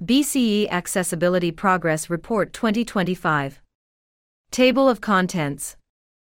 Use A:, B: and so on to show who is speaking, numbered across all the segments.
A: BCE Accessibility Progress Report 2025. Table of Contents.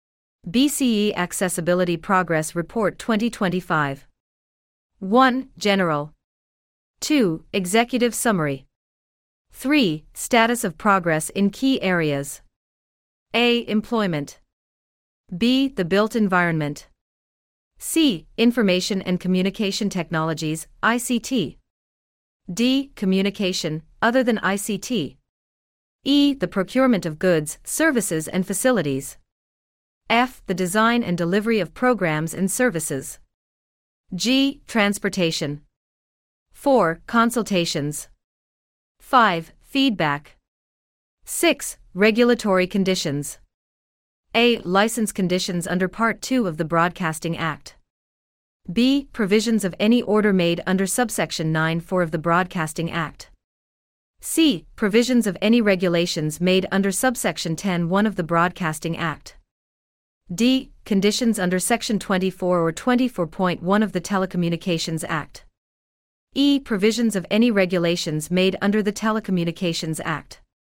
A: BCE Accessibility Progress Report 2025. 1. General. 2. Executive Summary. 3. Status of progress in key areas. A. Employment. B. The built environment. C. Information and Communication Technologies, ICT. D. Communication, other than ICT. E. The procurement of goods, services and facilities. F. The design and delivery of programs and services. G. Transportation. 4. Consultations. 5. Feedback. 6. Regulatory conditions. A. License conditions under Part 2 of the Broadcasting Act. B. Provisions of any order made under subsection 9(4) of the Broadcasting Act. C. Provisions of any regulations made under subsection 10(1) of the Broadcasting Act. D. Conditions under section 24 or 24.1 of the Telecommunications Act. E. Provisions of any regulations made under the Telecommunications Act.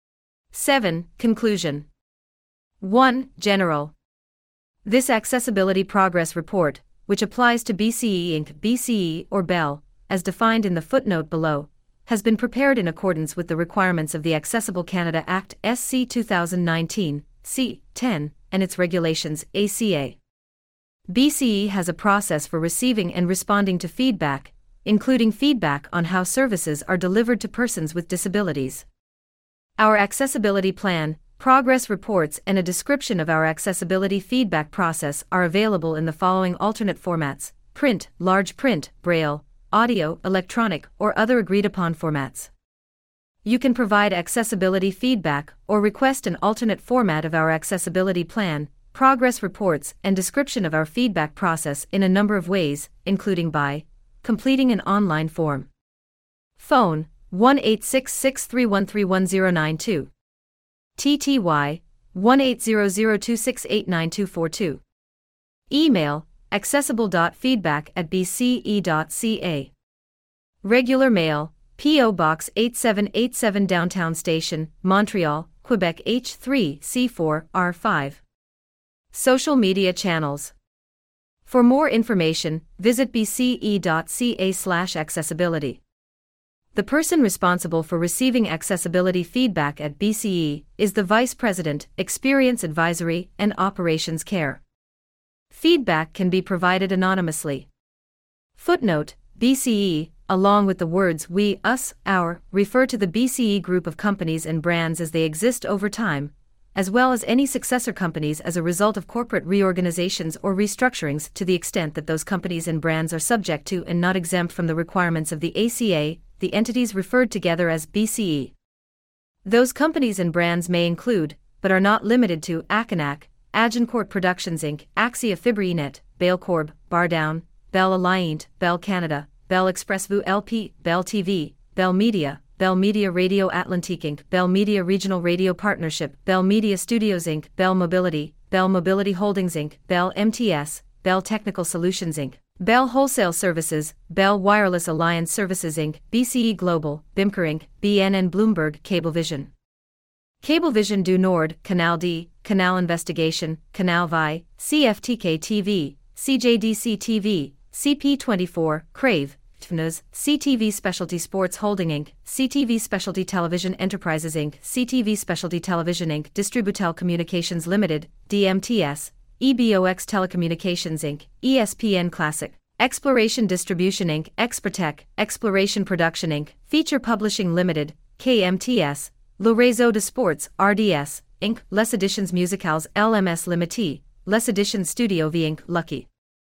A: 7. Conclusion. 1. General. This Accessibility Progress Report, which applies to BCE Inc., BCE or BEL, as defined in the footnote below, has been prepared in accordance with the requirements of the Accessible Canada Act SC 2019, C10, and its regulations ACA. BCE has a process for receiving and responding to feedback, including feedback on how services are delivered to persons with disabilities. Our Accessibility Plan, Progress Reports and a description of our accessibility feedback process are available in the following alternate formats: print, large print, braille, audio, electronic, or other agreed-upon formats. You can provide accessibility feedback or request an alternate format of our Accessibility Plan, Progress Reports and description of our feedback process in a number of ways, including by completing an online form. Phone 1-866-313-1092. TTY 1-800-268-9242. Email accessible.feedback@bce.ca. Regular mail, P.O. Box 8787 Downtown Station, Montreal, Quebec H3 C4 R5. Social media channels. For more information, visit bce.ca/accessibility. The person responsible for receiving accessibility feedback at BCE is the Vice President, Experience Advisory and Operations Care. Feedback can be provided anonymously. Footnote: BCE, along with the words we, us, our, refer to the BCE group of companies and brands as they exist over time, as well as any successor companies as a result of corporate reorganizations or restructurings to the extent that those companies and brands are subject to and not exempt from the requirements of the ACA, the entities referred together as BCE. Those companies and brands may include, but are not limited to, Acanac, Agincourt Productions Inc., Axia Fibrinet, Bale Corb, Bardown, Bell Alliant, Bell Canada, Bell Express Vu LP, Bell TV, Bell Media Radio Atlantique Inc., Bell Media Regional Radio Partnership, Bell Media Studios Inc., Bell Mobility Holdings Inc., Bell MTS, Bell Technical Solutions Inc., Bell Wholesale Services, Bell Wireless Alliance Services Inc., BCE Global, Bimker Inc., BNN Bloomberg Cablevision. Cablevision du Nord, Canal D, Canal Investigation, Canal Vi, CFTK TV, CJDC TV, CP24, Crave, TVNews, CTV Specialty Sports Holding Inc., CTV Specialty Television Enterprises Inc., CTV Specialty Television Inc., Distributel Communications Limited, DMTS, EBOX Telecommunications Inc., ESPN Classic, Exploration Distribution Inc., Expertech, Exploration Production Inc., Feature Publishing Limited, KMTS, Le Réseau de Sports, RDS, Inc., Les Editions Musicales LMS Limited, Les Editions Studio V Inc., Lucky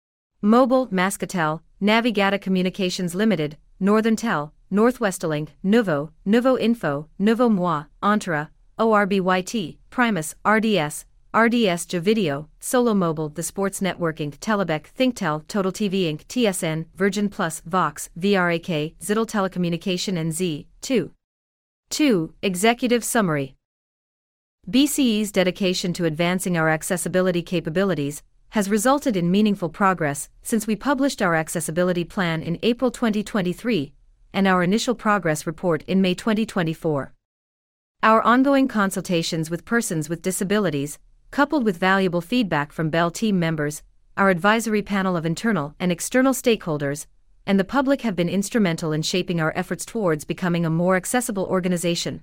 A: Mobile, Mascatel, Navigata Communications Limited, Northerntel, Northwestelink, Nouveau Info, Nouveau Moi, Entra, ORBYT, Primus, RDS Javideo, Solo Mobile, The Sports Network Inc., Telebec, ThinkTel, Total TV Inc., TSN, Virgin Plus, Vox, VRAK, Zittel Telecommunication and Z2. 2. Executive Summary. BCE's dedication to advancing our accessibility capabilities has resulted in meaningful progress since we published our Accessibility Plan in April 2023, and our initial progress report in May 2024. Our ongoing consultations with persons with disabilities, coupled with valuable feedback from Bell team members, our advisory panel of internal and external stakeholders, and the public have been instrumental in shaping our efforts towards becoming a more accessible organization.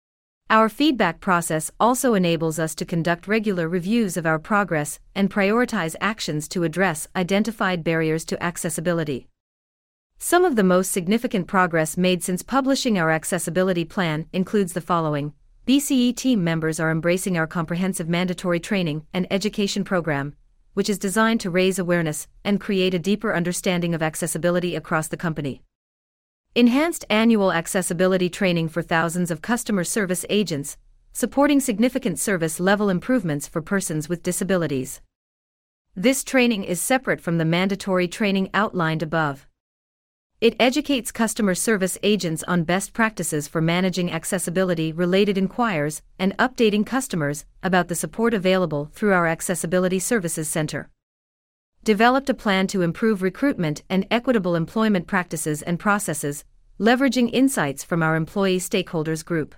A: Our feedback process also enables us to conduct regular reviews of our progress and prioritize actions to address identified barriers to accessibility. Some of the most significant progress made since publishing our accessibility plan includes the following. BCE team members are embracing our comprehensive mandatory training and education program, which is designed to raise awareness and create a deeper understanding of accessibility across the company. Enhanced annual accessibility training for thousands of customer service agents, supporting significant service level improvements for persons with disabilities. This training is separate from the mandatory training outlined above. It educates customer service agents on best practices for managing accessibility-related inquiries and updating customers about the support available through our Accessibility Services Center. Developed a plan to improve recruitment and equitable employment practices and processes, leveraging insights from our employee stakeholders group.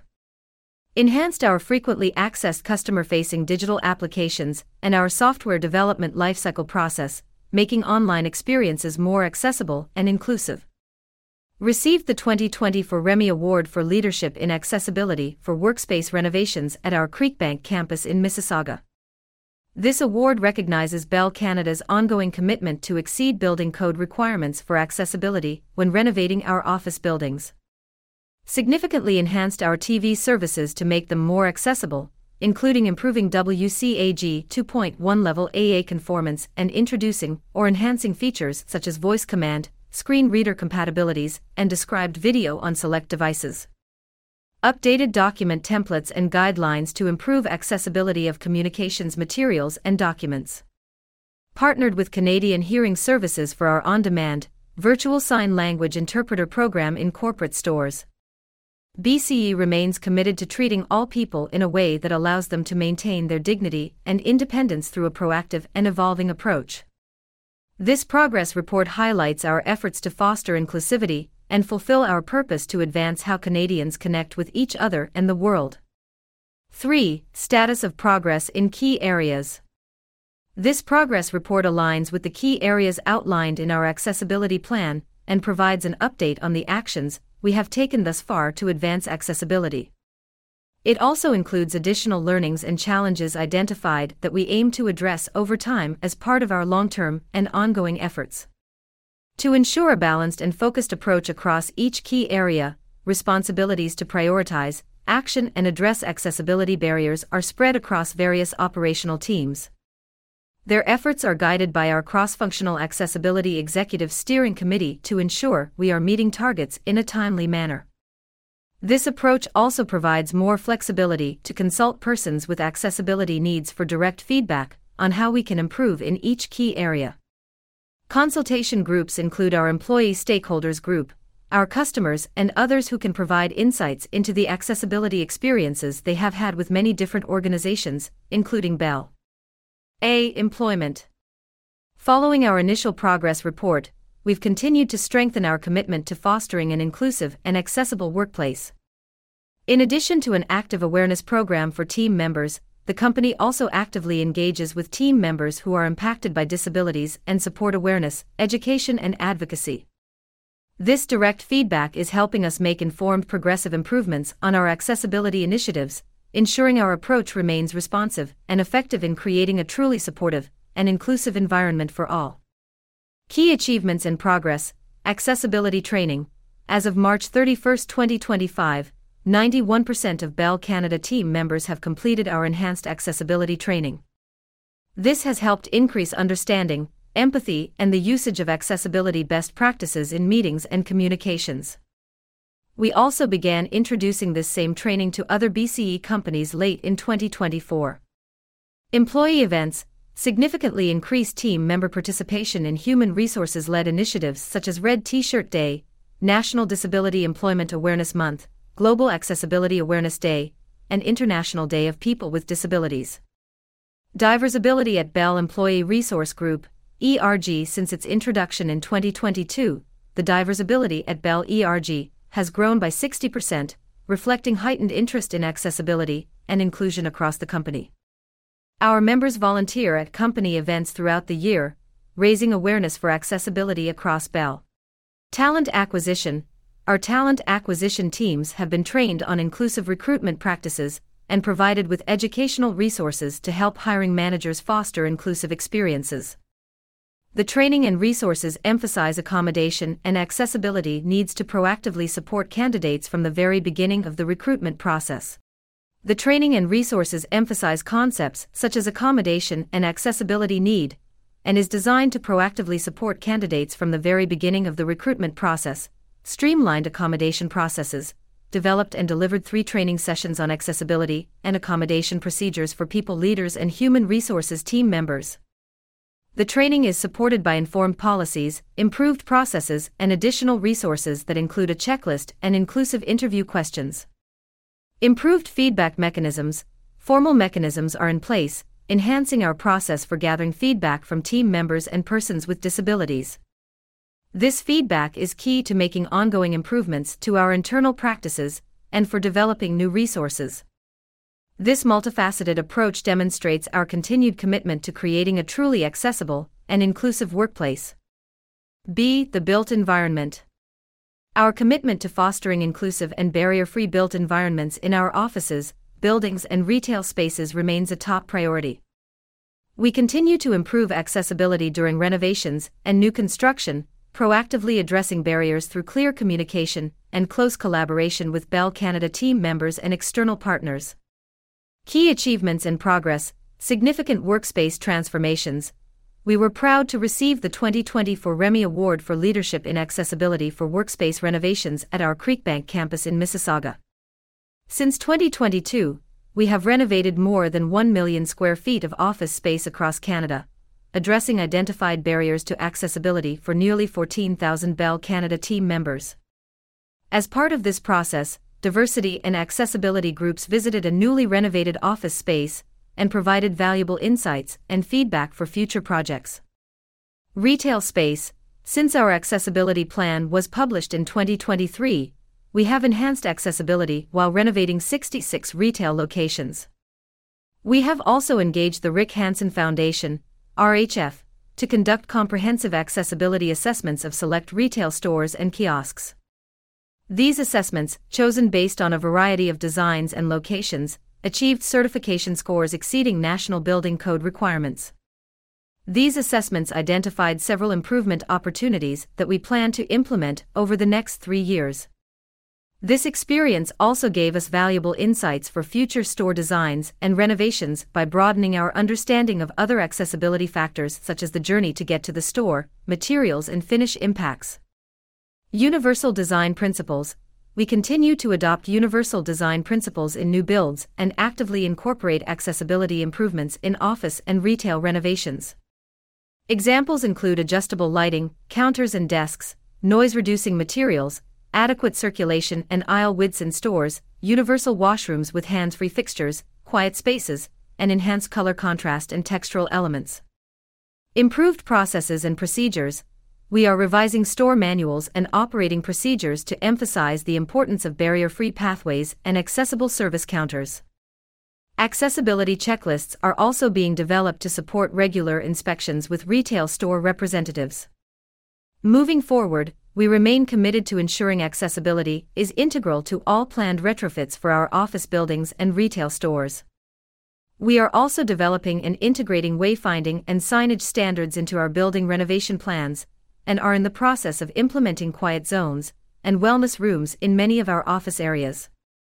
A: Enhanced our frequently accessed customer-facing digital applications and our software development lifecycle process, making online experiences more accessible and inclusive. Received the 2024 Remy Award for Leadership in Accessibility for workspace renovations at our Creekbank campus in Mississauga. This award recognizes Bell Canada's ongoing commitment to exceed building code requirements for accessibility when renovating our office buildings. Significantly enhanced our TV services to make them more accessible, including improving WCAG 2.1 level AA conformance and introducing or enhancing features such as voice command, screen reader compatibilities, and described video on select devices. Updated document templates and guidelines to improve accessibility of communications materials and documents. Partnered with Canadian Hearing Services for our on-demand, virtual sign language interpreter program in corporate stores. BCE remains committed to treating all people in a way that allows them to maintain their dignity and independence through a proactive and evolving approach. This progress report highlights our efforts to foster inclusivity and fulfill our purpose to advance how Canadians connect with each other and the world. 3. Status of progress in key areas. This progress report aligns with the key areas outlined in our accessibility plan and provides an update on the actions we have taken thus far to advance accessibility. It also includes additional learnings and challenges identified that we aim to address over time as part of our long-term and ongoing efforts. To ensure a balanced and focused approach across each key area, responsibilities to prioritize, action and address accessibility barriers are spread across various operational teams. Their efforts are guided by our cross-functional Accessibility Executive Steering Committee to ensure we are meeting targets in a timely manner. This approach also provides more flexibility to consult persons with accessibility needs for direct feedback on how we can improve in each key area. Consultation groups include our employee stakeholders group, our customers, and others who can provide insights into the accessibility experiences they have had with many different organizations, including Bell. A. Employment. Following our initial progress report, we've continued to strengthen our commitment to fostering an inclusive and accessible workplace. In addition to an active awareness program for team members, the company also actively engages with team members who are impacted by disabilities and support awareness, education, and advocacy. This direct feedback is helping us make informed progressive improvements on our accessibility initiatives, ensuring our approach remains responsive and effective in creating a truly supportive and inclusive environment for all. Key achievements and progress. Accessibility training. As of March 31, 2025, 91% of Bell Canada team members have completed our enhanced accessibility training. This has helped increase understanding, empathy, and the usage of accessibility best practices in meetings and communications. We also began introducing this same training to other BCE companies late in 2024. Employee events significantly increased team member participation in human resources-led initiatives such as Red T-Shirt Day, National Disability Employment Awareness Month, Global Accessibility Awareness Day, and International Day of People with Disabilities. Diversability at Bell Employee Resource Group, ERG. Since its introduction in 2022, the diversibility at Bell ERG has grown by 60%, reflecting heightened interest in accessibility and inclusion across the company. Our members volunteer at company events throughout the year, raising awareness for accessibility across Bell. Talent acquisition. Our talent acquisition teams have been trained on inclusive recruitment practices and provided with educational resources to help hiring managers foster inclusive experiences. The training and resources emphasize accommodation and accessibility needs to proactively support candidates from the very beginning of the recruitment process. The training and resources emphasize concepts such as accommodation and accessibility need, and is designed to proactively support candidates from the very beginning of the recruitment process. Streamlined accommodation processes, developed and delivered 3 training sessions on accessibility and accommodation procedures for people leaders and human resources team members. The training is supported by informed policies, improved processes, and additional resources that include a checklist and inclusive interview questions. Improved feedback mechanisms. Formal mechanisms are in place, enhancing our process for gathering feedback from team members and persons with disabilities. This feedback is key to making ongoing improvements to our internal practices and for developing new resources. This multifaceted approach demonstrates our continued commitment to creating a truly accessible and inclusive workplace. B. The built environment. Our commitment to fostering inclusive and barrier-free built environments in our offices, buildings, and retail spaces remains a top priority. We continue to improve accessibility during renovations and new construction, proactively addressing barriers through clear communication and close collaboration with Bell Canada team members and external partners. Key achievements and progress. Significant workspace transformations. We were proud to receive the 2024 Remy Award for Leadership in Accessibility for Workspace Renovations at our Creekbank campus in Mississauga. Since 2022, we have renovated more than 1 million square feet of office space across Canada, addressing identified barriers to accessibility for nearly 14,000 Bell Canada team members. As part of this process, diversity and accessibility groups visited a newly renovated office space and provided valuable insights and feedback for future projects. Retail space. Since our accessibility plan was published in 2023, we have enhanced accessibility while renovating 66 retail locations. We have also engaged the Rick Hansen Foundation, RHF, to conduct comprehensive accessibility assessments of select retail stores and kiosks. These assessments, chosen based on a variety of designs and locations, achieved certification scores exceeding National Building Code requirements. These assessments identified several improvement opportunities that we plan to implement over the next 3 years. This experience also gave us valuable insights for future store designs and renovations by broadening our understanding of other accessibility factors such as the journey to get to the store, materials, and finish impacts. Universal design principles. We continue to adopt universal design principles in new builds and actively incorporate accessibility improvements in office and retail renovations. Examples include adjustable lighting, counters and desks, noise-reducing materials, adequate circulation and aisle widths in stores, universal washrooms with hands-free fixtures, quiet spaces, and enhanced color contrast and textural elements. Improved processes and procedures. We are revising store manuals and operating procedures to emphasize the importance of barrier-free pathways and accessible service counters. Accessibility checklists are also being developed to support regular inspections with retail store representatives. Moving forward, we remain committed to ensuring accessibility is integral to all planned retrofits for our office buildings and retail stores. We are also developing and integrating wayfinding and signage standards into our building renovation plans, and are in the process of implementing quiet zones and wellness rooms in many of our office areas.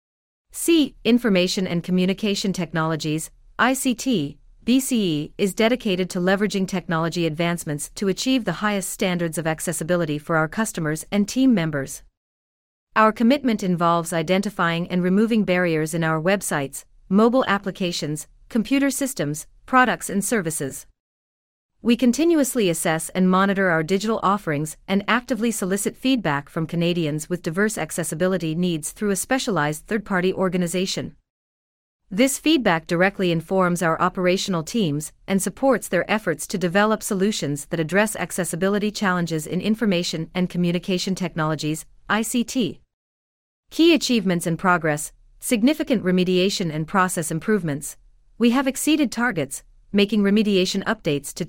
A: C. Information and Communication Technologies, ICT. BCE is dedicated to leveraging technology advancements to achieve the highest standards of accessibility for our customers and team members. Our commitment involves identifying and removing barriers in our websites, mobile applications, computer systems, products, and services. We continuously assess and monitor our digital offerings and actively solicit feedback from Canadians with diverse accessibility needs through a specialized third-party organization. This feedback directly informs our operational teams and supports their efforts to develop solutions that address accessibility challenges in information and communication technologies, ICT. Key achievements and progress: significant remediation and process improvements. We have exceeded targets, making remediation updates to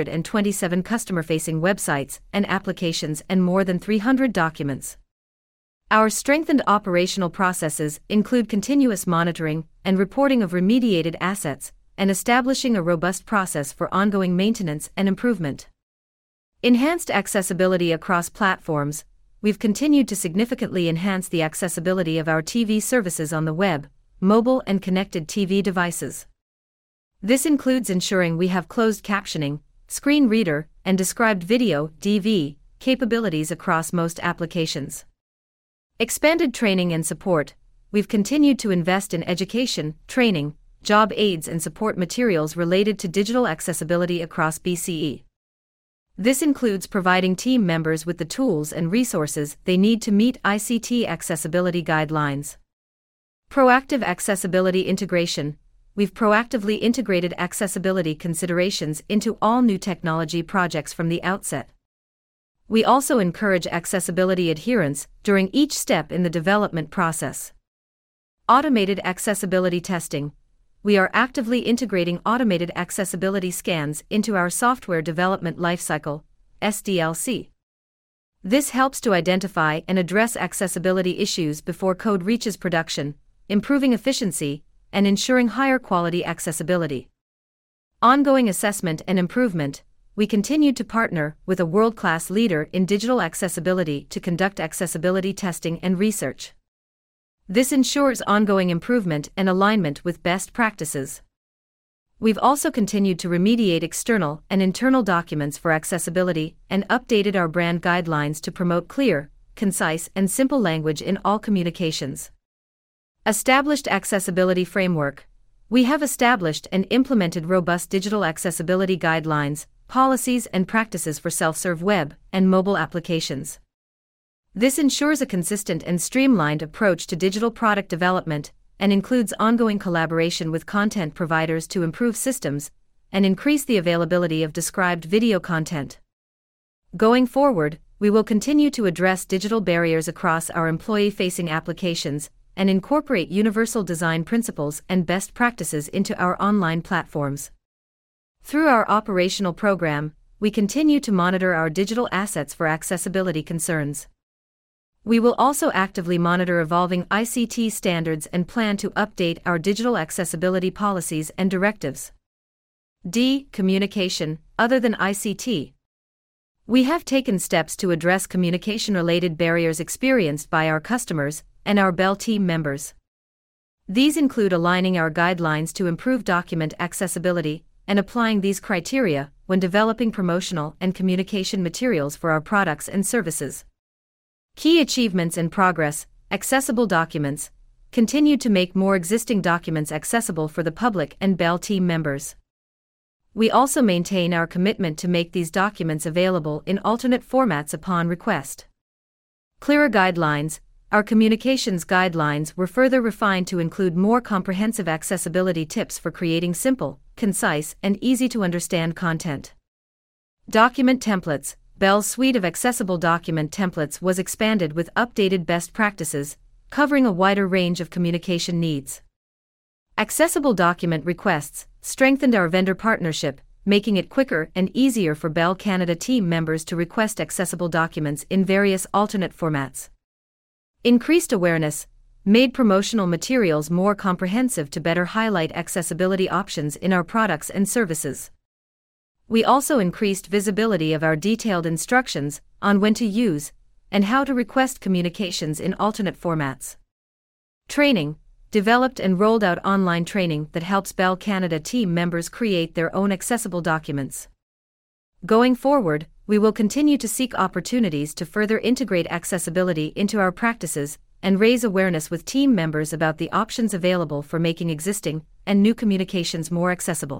A: 227 customer-facing websites and applications and more than 300 documents. Our strengthened operational processes include continuous monitoring and reporting of remediated assets, and establishing a robust process for ongoing maintenance and improvement. Enhanced accessibility across platforms. We've continued to significantly enhance the accessibility of our TV services on the web, mobile, and connected TV devices. This includes ensuring we have closed captioning, screen reader, and described video (DV) capabilities across most applications. Expanded training and support. We've continued to invest in education, training, job aids, and support materials related to digital accessibility across BCE. This includes providing team members with the tools and resources they need to meet ICT accessibility guidelines. Proactive accessibility integration. We've proactively integrated accessibility considerations into all new technology projects from the outset. We also encourage accessibility adherence during each step in the development process. Automated accessibility testing. We are actively integrating automated accessibility scans into our software development lifecycle, SDLC. This helps to identify and address accessibility issues before code reaches production, improving efficiency and ensuring higher quality accessibility. Ongoing assessment and improvement. We continue to partner with a world-class leader in digital accessibility to conduct accessibility testing and research. This ensures ongoing improvement and alignment with best practices. We've also continued to remediate external and internal documents for accessibility and updated our brand guidelines to promote clear, concise, and simple language in all communications. Established accessibility framework. We have established and implemented robust digital accessibility guidelines, policies, and practices for self-serve web and mobile applications. This ensures a consistent and streamlined approach to digital product development and includes ongoing collaboration with content providers to improve systems and increase the availability of described video content. Going forward, we will continue to address digital barriers across our employee-facing applications and incorporate universal design principles and best practices into our online platforms. Through our operational program, we continue to monitor our digital assets for accessibility concerns. We will also actively monitor evolving ICT standards and plan to update our digital accessibility policies and directives. D. Communication, other than ICT. We have taken steps to address communication-related barriers experienced by our customers and our Bell team members. These include aligning our guidelines to improve document accessibility and applying these criteria when developing promotional and communication materials for our products and services. Key achievements and progress. Accessible documents. Continued to make more existing documents accessible for the public and Bell team members. We also maintain our commitment to make these documents available in alternate formats upon request. Clearer guidelines. Our communications guidelines were further refined to include more comprehensive accessibility tips for creating simple, concise, and easy-to-understand content. Document templates. Bell's suite of accessible document templates was expanded with updated best practices, covering a wider range of communication needs. Accessible document requests strengthened our vendor partnership, making it quicker and easier for Bell Canada team members to request accessible documents in various alternate formats. Increased awareness made promotional materials more comprehensive to better highlight accessibility options in our products and services. We also increased visibility of our detailed instructions on when to use and how to request communications in alternate formats. Training developed and rolled out online training that helps Bell Canada team members create their own accessible documents. Going forward, we will continue to seek opportunities to further integrate accessibility into our practices and raise awareness with team members about the options available for making existing and new communications more accessible.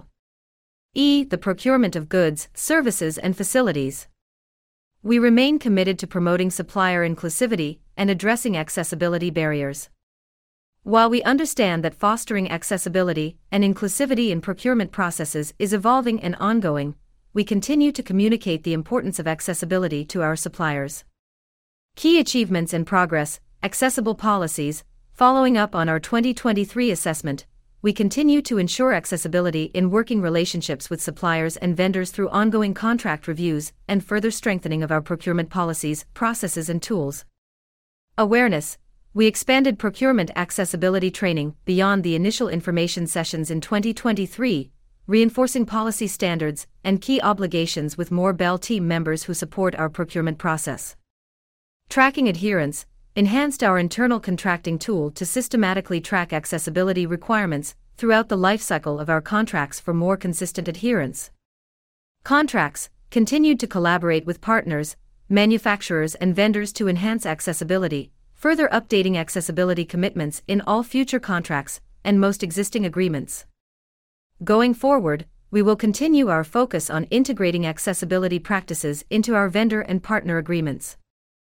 A: E. The procurement of goods, services, and facilities. We remain committed to promoting supplier inclusivity and addressing accessibility barriers. While we understand that fostering accessibility and inclusivity in procurement processes is evolving and ongoing, we continue to communicate the importance of accessibility to our suppliers. Key achievements and progress: accessible policies. Following up on our 2023 assessment, we continue to ensure accessibility in working relationships with suppliers and vendors through ongoing contract reviews and further strengthening of our procurement policies, processes, and tools. Awareness. We expanded procurement accessibility training beyond the initial information sessions in 2023, reinforcing policy standards and key obligations with more BEL team members who support our procurement process. Tracking adherence. Enhanced our internal contracting tool to systematically track accessibility requirements throughout the lifecycle of our contracts for more consistent adherence. Contracts. Continued to collaborate with partners, manufacturers, and vendors to enhance accessibility, further updating accessibility commitments in all future contracts and most existing agreements. Going forward, we will continue our focus on integrating accessibility practices into our vendor and partner agreements.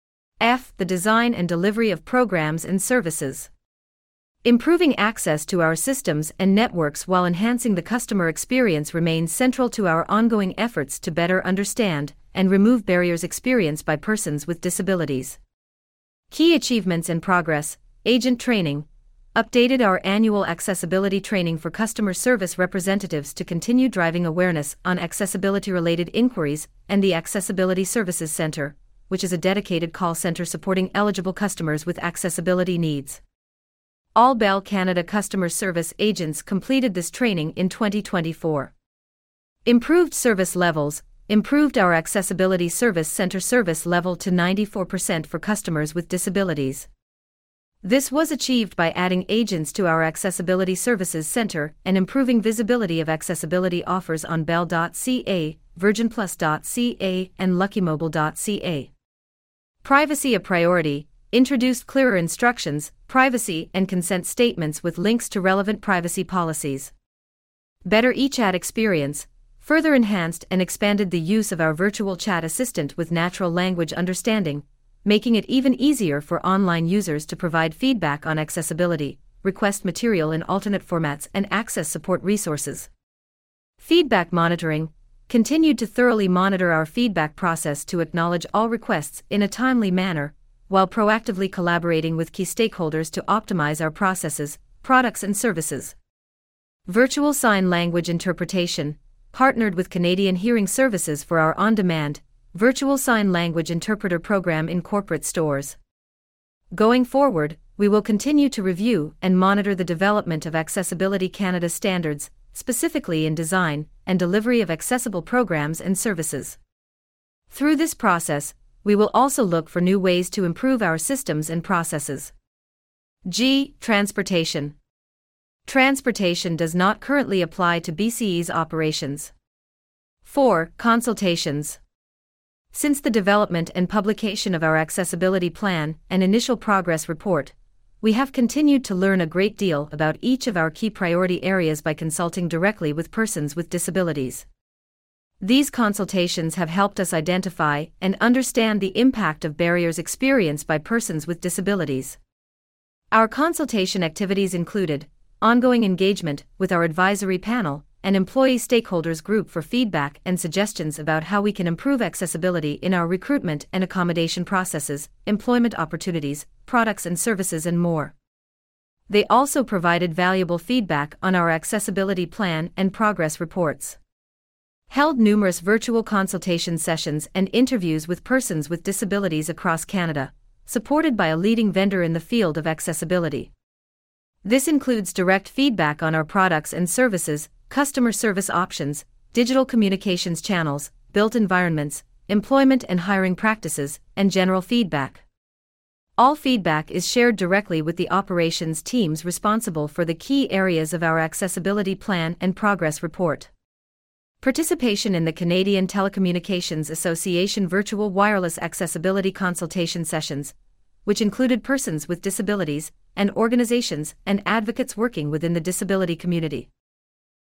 A: F. The design and delivery of programs and services. Improving access to our systems and networks while enhancing the customer experience remains central to our ongoing efforts to better understand and remove barriers experienced by persons with disabilities. Key achievements and progress: agent training. Updated our annual accessibility training for customer service representatives to continue driving awareness on accessibility-related inquiries, and the Accessibility Services Center, which is a dedicated call center supporting eligible customers with accessibility needs. All BEL Canada customer service agents completed this training in 2024. Improved service levels. Improved our Accessibility Service Center service level to 94% for customers with disabilities. This was achieved by adding agents to our Accessibility Services Center and improving visibility of accessibility offers on bell.ca, virginplus.ca, and luckymobile.ca. Privacy a priority. Introduced clearer instructions, privacy and consent statements with links to relevant privacy policies. Better eChat experience. Further enhanced and expanded the use of our virtual chat assistant with natural language understanding, making it even easier for online users to provide feedback on accessibility, request material in alternate formats, and access support resources. Feedback monitoring. Continued to thoroughly monitor our feedback process to acknowledge all requests in a timely manner, while proactively collaborating with key stakeholders to optimize our processes, products, and services. Virtual sign language interpretation. Partnered with Canadian Hearing Services for our on-demand, virtual sign language interpreter program in corporate stores. Going forward, we will continue to review and monitor the development of Accessibility Canada standards, specifically in design and delivery of accessible programs and services. Through this process, we will also look for new ways to improve our systems and processes. G. Transportation. Transportation does not currently apply to BCE's operations. 4. Consultations. Since the development and publication of our accessibility plan and initial progress report, we have continued to learn a great deal about each of our key priority areas by consulting directly with persons with disabilities. These consultations have helped us identify and understand the impact of barriers experienced by persons with disabilities. Our consultation activities included ongoing engagement with our advisory panel and employee stakeholders group for feedback and suggestions about how we can improve accessibility in our recruitment and accommodation processes, employment opportunities, products and services, and more. They also provided valuable feedback on our accessibility plan and progress reports. Held numerous virtual consultation sessions and interviews with persons with disabilities across Canada, supported by a leading vendor in the field of accessibility. This includes direct feedback on our products and services, customer service options, digital communications channels, built environments, employment and hiring practices, and general feedback. All feedback is shared directly with the operations teams responsible for the key areas of our accessibility plan and progress report. Participation in the Canadian Telecommunications Association virtual wireless accessibility consultation sessions, which included persons with disabilities and organizations and advocates working within the disability community.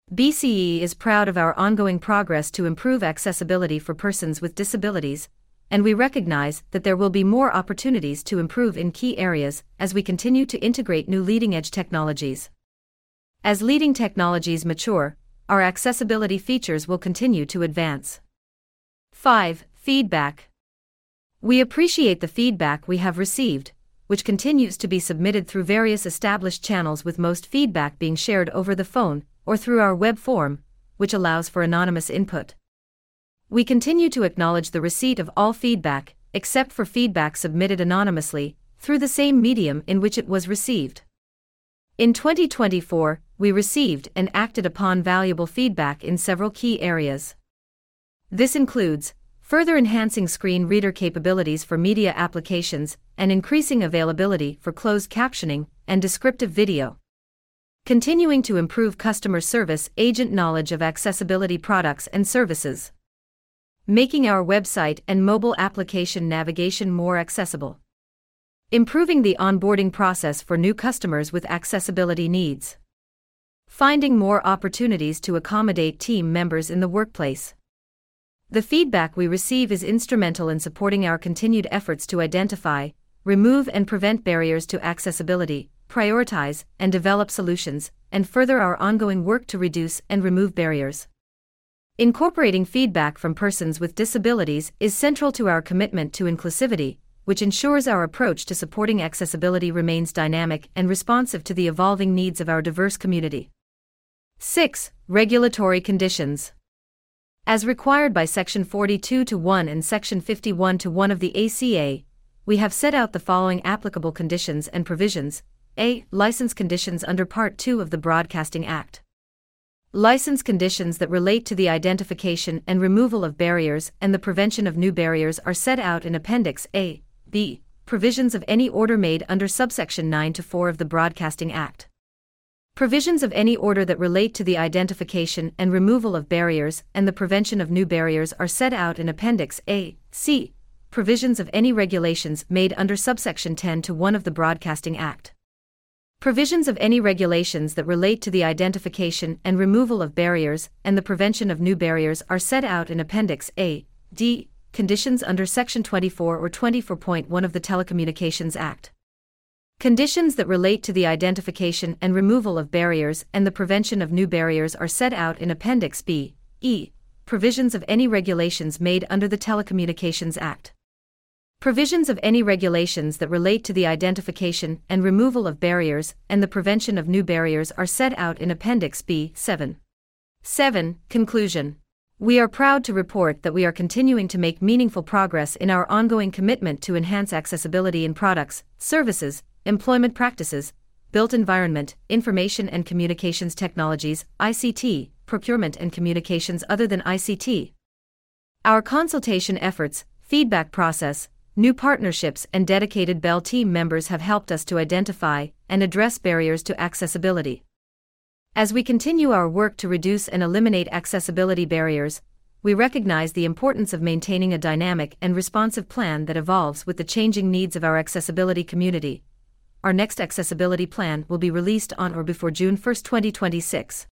A: BCE is proud of our ongoing progress to improve accessibility for persons with disabilities and we recognize that there will be more opportunities to improve in key areas as we continue to integrate new leading-edge technologies. As leading technologies mature, our accessibility features will continue to advance. 5. Feedback. We appreciate the feedback we have received, which continues to be submitted through various established channels, with most feedback being shared over the phone or through our web form, which allows for anonymous input. We continue to acknowledge the receipt of all feedback, except for feedback submitted anonymously, through the same medium in which it was received. In 2024, we received and acted upon valuable feedback in several key areas. This includes further enhancing screen reader capabilities for media applications and increasing availability for closed captioning and descriptive video. Continuing to improve customer service agent knowledge of accessibility products and services. Making our website and mobile application navigation more accessible. Improving the onboarding process for new customers with accessibility needs. Finding more opportunities to accommodate team members in the workplace. The feedback we receive is instrumental in supporting our continued efforts to identify, remove and prevent barriers to accessibility, prioritize and develop solutions, and further our ongoing work to reduce and remove barriers. Incorporating feedback from persons with disabilities is central to our commitment to inclusivity, which ensures our approach to supporting accessibility remains dynamic and responsive to the evolving needs of our diverse community. 6. Regulatory conditions. As required by Section 42(1) and Section 51(1) of the ACA, we have set out the following applicable conditions and provisions. A. License conditions under Part 2 of the Broadcasting Act. License conditions that relate to the identification and removal of barriers and the prevention of new barriers are set out in Appendix A. B. Provisions of any order made under subsection 9 to 4 of the Broadcasting Act. Provisions of any order that relate to the identification and removal of barriers and the prevention of new barriers are set out in Appendix A. C. Provisions of any regulations made under subsection 10 to 1 of the Broadcasting Act. Provisions of any regulations that relate to the identification and removal of barriers and the prevention of new barriers are set out in Appendix A. D. Conditions under Section 24 or 24.1 of the Telecommunications Act. Conditions that relate to the identification and removal of barriers and the prevention of new barriers are set out in Appendix B. E. Provisions of any regulations made under the Telecommunications Act. Provisions of any regulations that relate to the identification and removal of barriers and the prevention of new barriers are set out in Appendix B. 7. 7. Conclusion. We are proud to report that we are continuing to make meaningful progress in our ongoing commitment to enhance accessibility in products, services, employment practices, built environment, information and communications technologies, ICT, procurement and communications other than ICT. Our consultation efforts, feedback process, new partnerships and dedicated Bell team members have helped us to identify and address barriers to accessibility. As we continue our work to reduce and eliminate accessibility barriers, we recognize the importance of maintaining a dynamic and responsive plan that evolves with the changing needs of our accessibility community. Our next accessibility plan will be released on or before June 1, 2026.